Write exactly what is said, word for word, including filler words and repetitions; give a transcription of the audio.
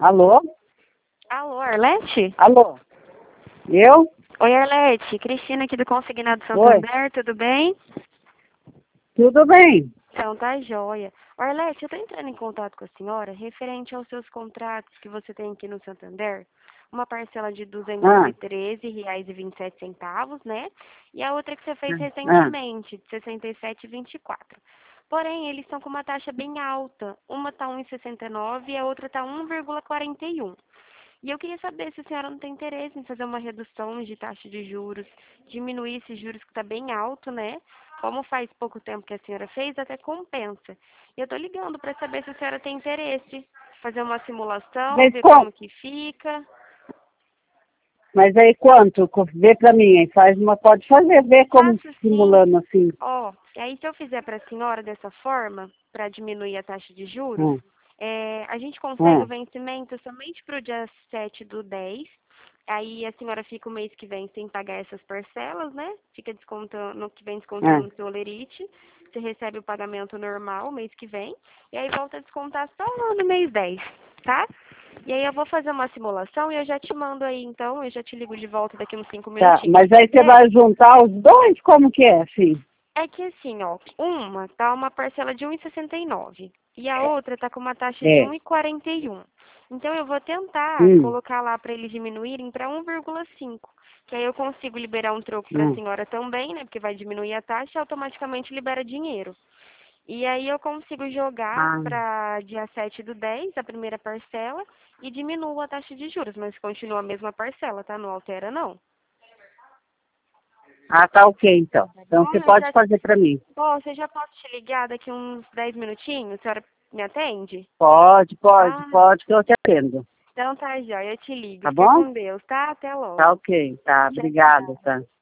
Alô? Alô, Arlete? Alô? Eu? Oi, Arlete. Cristina aqui do Consignado Oi. Santander, tudo bem? Tudo bem? Então tá joia. Ô, Arlete, eu tô entrando em contato com a senhora referente aos seus contratos que você tem aqui no Santander. Uma parcela de duzentos Ah, e treze reais e vinte e sete centavos, né? E a outra que você fez ah, recentemente, de sessenta e sete reais e vinte e quatro. Porém, eles estão com uma taxa bem alta. Uma tá um vírgula sessenta e nove e a outra tá um vírgula quarenta e um. E eu queria saber se a senhora não tem interesse em fazer uma redução de taxa de juros, diminuir esses juros que está bem alto, né? Como faz pouco tempo que a senhora fez, até compensa. E eu estou ligando para saber se a senhora tem interesse, fazer uma simulação, Mas, ver com... como que fica. Mas aí quanto? Co- Vê pra mim, aí faz uma, pode fazer, vê como Faço sim. simulando assim. Ó, e aí se eu fizer para a senhora dessa forma, para diminuir a taxa de juros, Hum, é, a gente consegue o hum, vencimento somente para o dia sete do dez. Aí a senhora fica o mês que vem sem pagar essas parcelas, né? Fica descontando, no que vem descontando hum. no seu olerite. Você recebe o pagamento normal o mês que vem. E aí volta a descontar só lá no mês dez, tá? E aí eu vou fazer uma simulação e eu já te mando aí, então. Eu já te ligo de volta daqui uns cinco Tá, minutinhos, mas pode aí você ser? vai juntar os dois? Como que é, assim? É que assim, ó, uma tá uma parcela de um vírgula sessenta e nove e a outra tá com uma taxa de um É. vírgula quarenta e um. Então eu vou tentar Hum, colocar lá para eles diminuírem para um vírgula cinco, que aí eu consigo liberar um troco para a hum. senhora também, né? Porque vai diminuir a taxa e automaticamente libera dinheiro. E aí eu consigo jogar Ah, para dia sete do dez, a primeira parcela, e diminuo a taxa de juros, mas continua a mesma parcela, tá? Não altera não. ah, tá ok então. Então Bom, você eu pode já fazer pra mim. Bom, você já posso te ligar daqui uns dez minutinhos? A senhora me atende? Pode, pode, Ah, pode que eu te atendo. então tá, joia. Eu te ligo. Tá Fica bom? com Deus, tá? Até Tá logo. ok, tá. Tchau, Obrigada, tchau. tá.